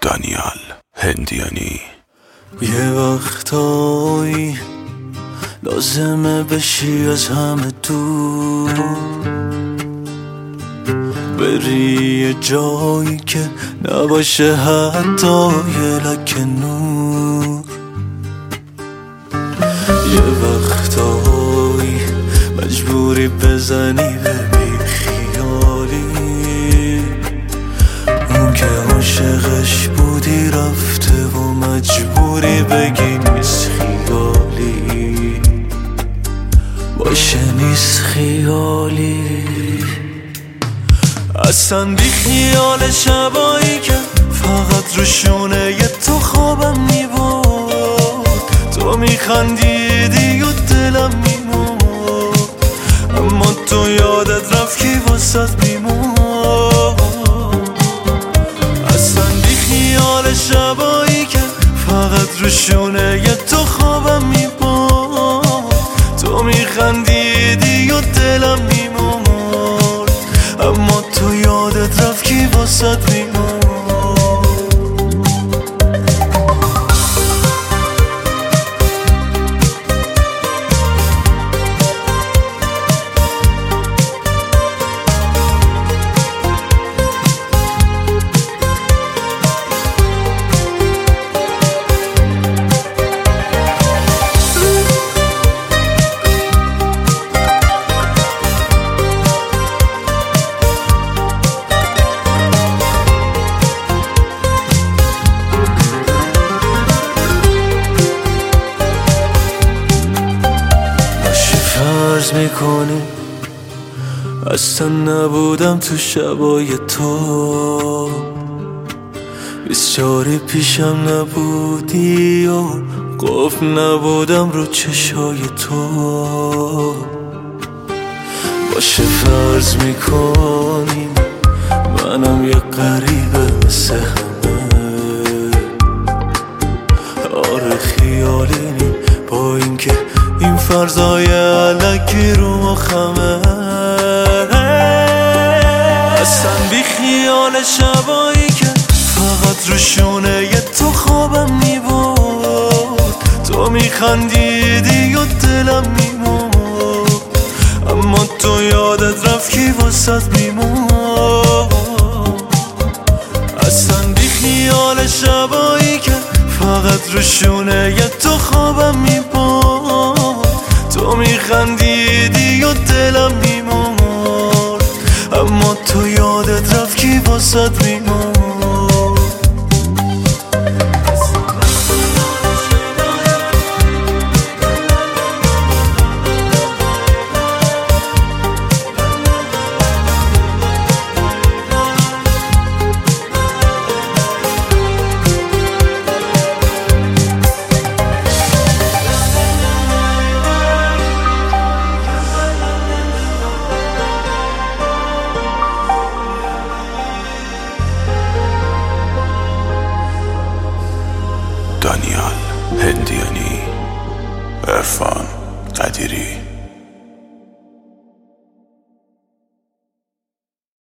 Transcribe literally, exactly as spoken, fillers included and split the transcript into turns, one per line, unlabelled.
دانیال هندیانی.
یه وقتایی لازمه بشی از همه دور، بری یه جایی که نباشه حتی یه لکه نور. یه وقتایی مجبوری بزنی به بی خیالی، اون که عاشقش بودی رفته و مجبوری بگی نیست خیالی، باشه نیست خیالی. اصلا بی خیال شبایی که فقط رو شونه یه تو خوابم میبود، تو میخندیدی و دلم میمود، اما تو یادت رفت کی واسط میمود. اصلا بی خیال شبایی که فقط رو شونه یه تو خوابم میبود، تو میخندیدی و دلم میمود، اما تو یادت رفت کی واسط میمود. فرض میکنی اصلا نبودم تو شبای تو، بیسچاری پیشم نبودی و قفل نبودم رو چشای تو. باشه فرض میکنی منم یه غریبه مثل همه، آره خیالی نی با اینکه این فرضای علکی رو مخمه. اصلا بی خیال شبایی که فقط رو شونه یه تو خوابم میبود، تو میخندیدی و دلم میمود، اما تو یادت رفت کی واسط میمود. اصلا بی خیال شبایی که فقط رو شونه یه تو خوابم میبود، تو میخندیدی و دلم میمود، اما تو یادت رفت کی واسط میمود.
دانیال هندیانی. عرفان.